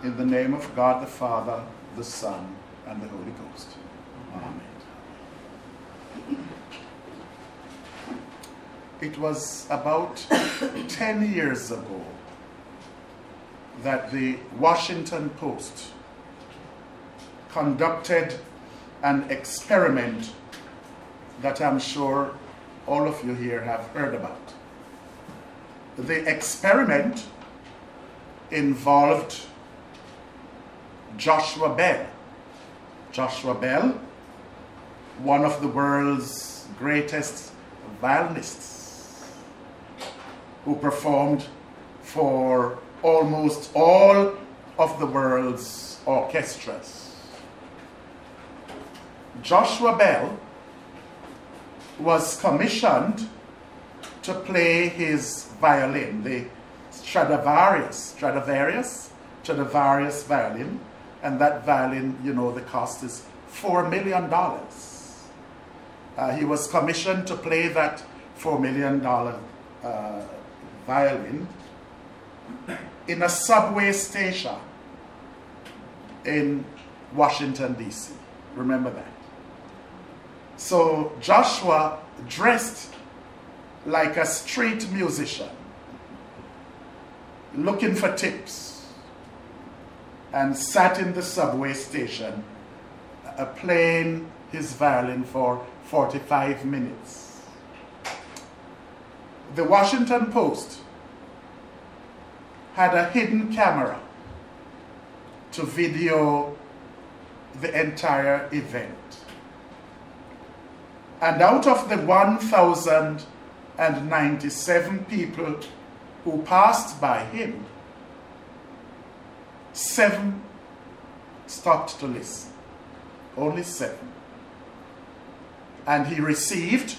In the name of God the Father, the Son, and the Holy Ghost. Amen. It was about 10 years ago that the Washington Post conducted an experiment that I'm sure all of you here have heard about. The experiment involved Joshua Bell. Joshua Bell, one of the world's greatest violinists, who performed for almost all of the world's orchestras. Joshua Bell was commissioned to play his violin, the Stradivarius violin, and that violin, you know, the cost is $4 million. He was commissioned to play that $4 million violin in a subway station in Washington, D.C. Remember that. So Joshua dressed like a street musician, looking for tips, and sat in the subway station playing his violin for 45 minutes. The Washington Post had a hidden camera to video the entire event. And out of the 1,097 people who passed by him, 7 stopped to listen. Only 7. And he received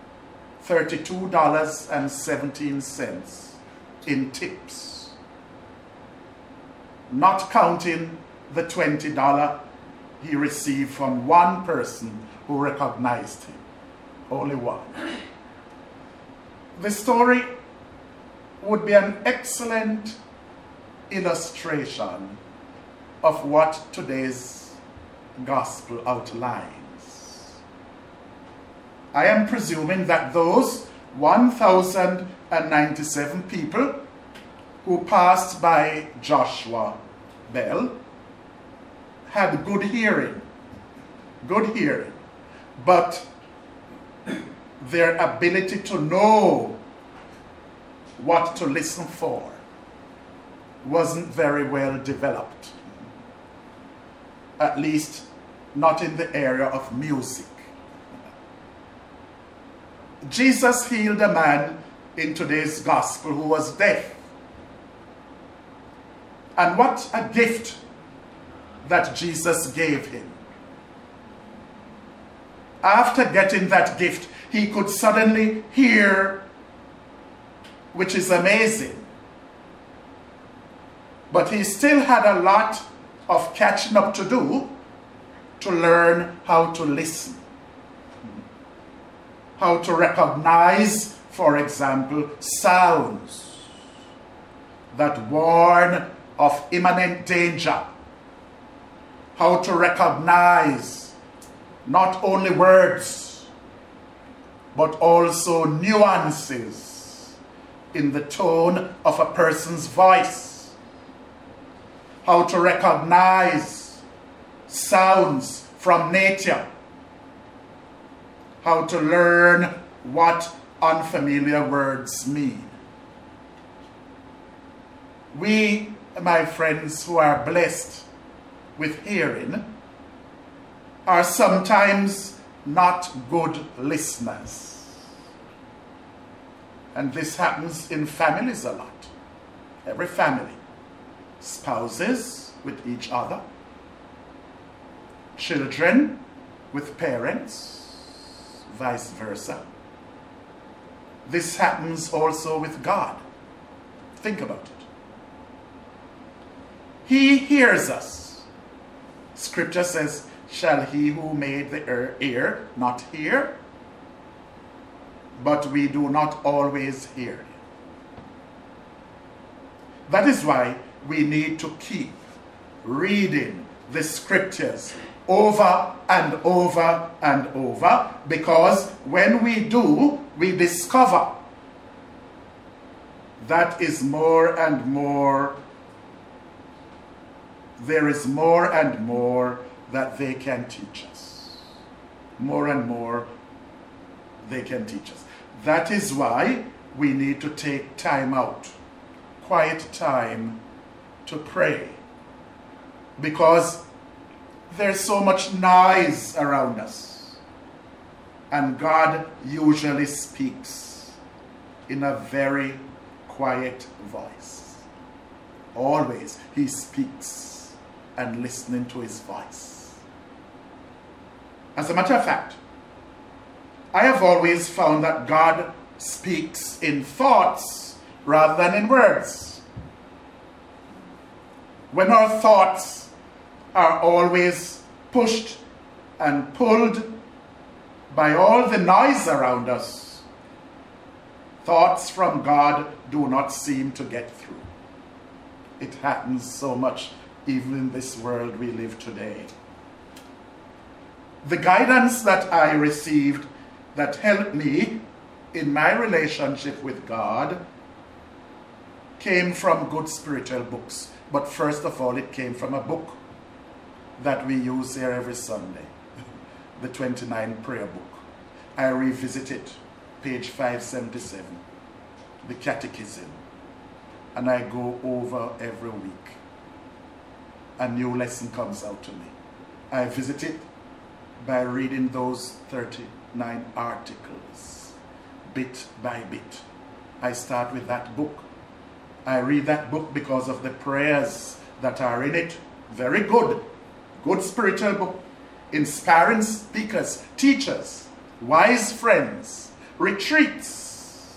$32.17 in tips, not counting the $20 he received from one person who recognized him. Only one. The story would be an excellent illustration of what today's gospel outlines. I am presuming that those 1,097 people who passed by Joshua Bell had good hearing, but their ability to know what to listen for wasn't very well developed, at least not in the area of music. Jesus healed a man in today's gospel who was deaf. And what a gift that Jesus gave him. After getting that gift, he could suddenly hear, which is amazing. But he still had a lot of catching up to do to learn how to listen. How to recognize, for example, sounds that warn of imminent danger. How to recognize not only words, but also nuances in the tone of a person's voice. How to recognize sounds from nature. How to learn what unfamiliar words mean. We, my friends who are blessed with hearing, are sometimes not good listeners. And this happens in families a lot. Every family. Spouses with each other. Children with parents. Vice versa. This happens also with God. Think about it. He hears us. Scripture says, shall he who made the ear not hear? But we do not always hear him. That is why we need to keep reading the scriptures over and over and over, because when we do, we discover that is more and more, there is more and more that they can teach us. More and more they can teach us. That is why we need to take time out, quiet time, to pray. Because there's so much noise around us. And God usually speaks in a very quiet voice. Always he speaks, and listening to his voice. As a matter of fact, I have always found that God speaks in thoughts rather than in words. When our thoughts are always pushed and pulled by all the noise around us, thoughts from God do not seem to get through. It happens so much even in this world we live today. The guidance that I received that helped me in my relationship with God came from good spiritual books. But first of all, it came from a book that we use here every Sunday, the 29 Prayer Book. I revisit it, page 577, the Catechism, and I go over every week. A new lesson comes out to me. I visit it by reading those 39 articles, bit by bit. I start with that book. I read that book because of the prayers that are in it. Very good. Good spiritual book. Inspiring speakers, teachers, wise friends, retreats.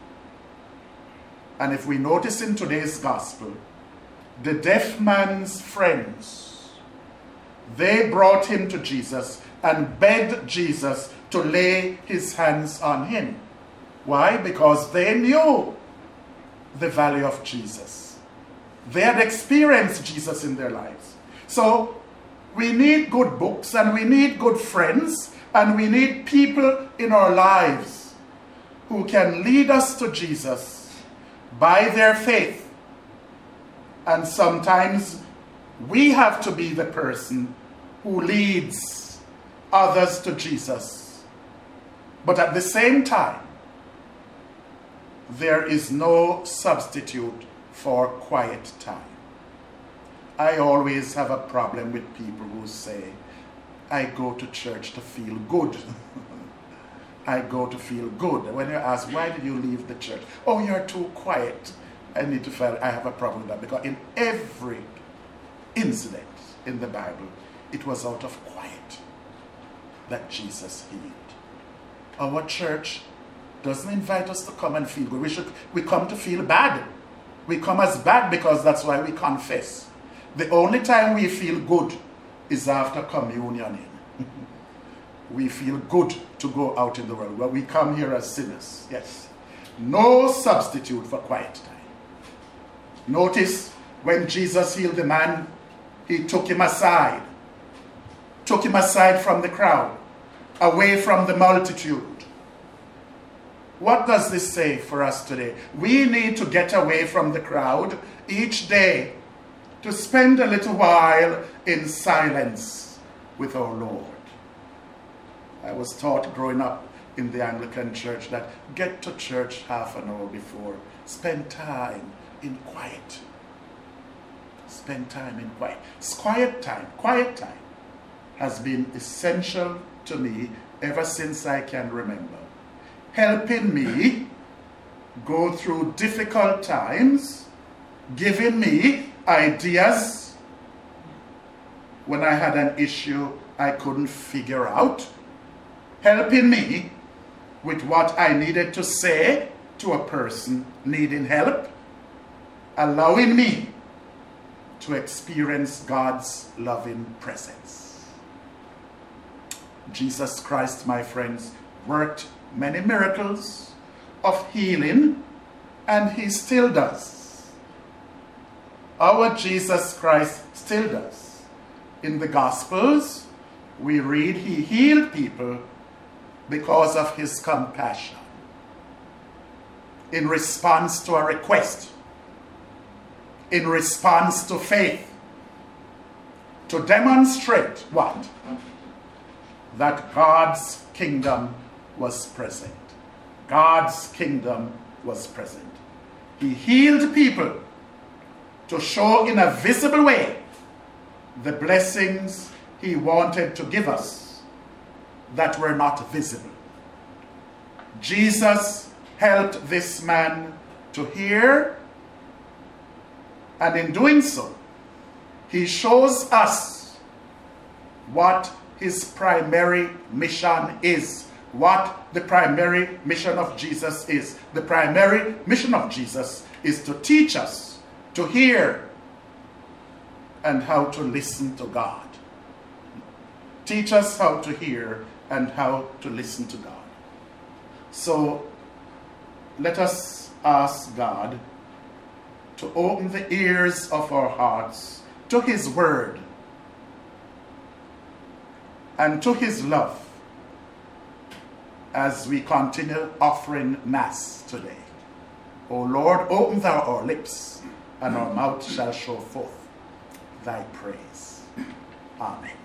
And if we notice in today's gospel, the deaf man's friends, they brought him to Jesus and begged Jesus to lay his hands on him. Why? Because they knew the value of Jesus. They had experienced Jesus in their lives. So we need good books, and we need good friends, and we need people in our lives who can lead us to Jesus by their faith. And sometimes we have to be the person who leads others to Jesus. But at the same time, there is no substitute for quiet time. I always have a problem with people who say, I go to church to feel good. I go to feel good. When you ask, why did you leave the church? Oh, you're too quiet. I need to feel I have a problem with that, because in every incident in the Bible, it was out of quiet that Jesus healed. Our church doesn't invite us to come and feel good. We come to feel bad. We come as bad because that's why we confess. The only time we feel good is after communion. We feel good to go out in the world. Well, we come here as sinners. Yes. No substitute for quiet time. Notice when Jesus healed the man, he took him aside. Took him aside from the crowd, away from the multitude. What does this say for us today? We need to get away from the crowd each day to spend a little while in silence with our Lord. I was taught growing up in the Anglican church that get to church half an hour before. Spend time in quiet. Spend time in quiet. Quiet time has been essential to me ever since I can remember. Helping me go through difficult times, giving me ideas when I had an issue I couldn't figure out, helping me with what I needed to say to a person needing help, allowing me to experience God's loving presence. Jesus Christ, my friends, worked many miracles of healing, and he still does. our Jesus Christ still does. In the Gospels, we read he healed people because of his compassion, in response to a request, in response to faith, to demonstrate what? That God's kingdom was present. God's kingdom was present. He healed people to show in a visible way the blessings he wanted to give us that were not visible. Jesus helped this man to hear, and in doing so, he shows us what his primary mission is, what the primary mission of Jesus is. The primary mission of Jesus is to teach us to hear and how to listen to God. Teach us how to hear and how to listen to God. So let us ask God to open the ears of our hearts to his word and to his love as we continue offering Mass today. O Lord, open thou our lips, and our mouth shall show forth thy praise. Amen.